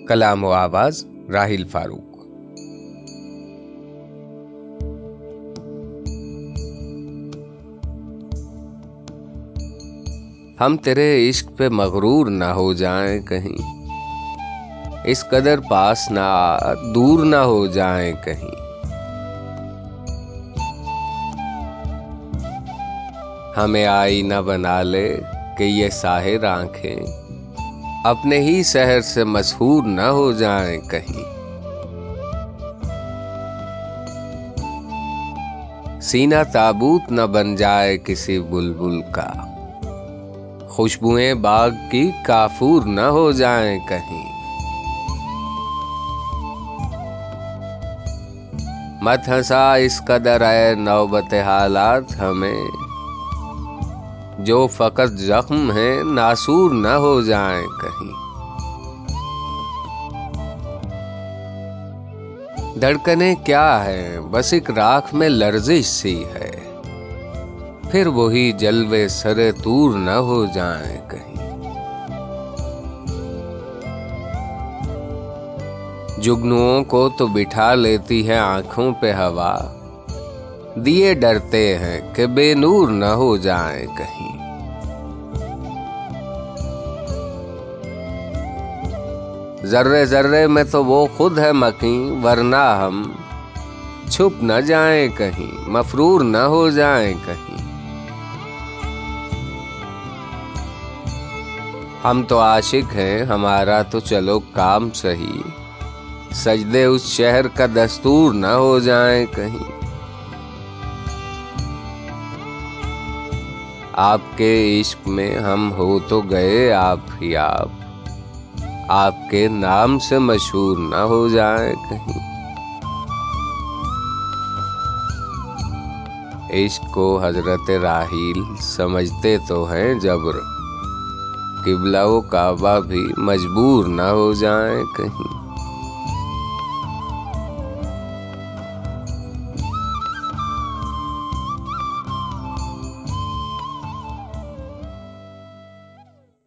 कलाम व आवाज राहिल फारूक। हम तेरे इश्क पे मगरूर ना हो जाएं कहीं, इस कदर पास ना दूर ना हो जाएं कहीं। हमें आईना बना ले कि ये साहिर आंखें अपने ही शहर से मशहूर न हो जाएं कहीं। सीना ताबूत न बन जाए किसी बुलबुल का, खुशबुएं बाग की काफूर न हो जाएं कहीं। मत हंसा इस कदर है नौबत हालात हमें, जो फकत जख्म है नासूर न हो जाएं कहीं। धड़कने क्या है बस एक राख में लर्जिश सी है, फिर वही जलवे सरे तूर न हो जाएं कहीं। जुगनुओं को तो बिठा लेती है आंखों पे हवा, दिए डरते हैं कि बेनूर न हो जाएं कहीं। जर्रे जर्रे में तो वो खुद है मकीन, वरना हम छुप न जाएं कहीं, मफरूर न हो जाएं कहीं। हम तो आशिक हैं, हमारा तो चलो काम सही, सजदे उस शहर का दस्तूर न हो जाएं कहीं। आपके इश्क में हम हो तो गए आप ही आप, आपके नाम से मशहूर न हो जाएं कहीं। इश्क को हजरत राहील समझते तो हैं जबर, किबला व काबा भी मजबूर न हो जाएं कहीं।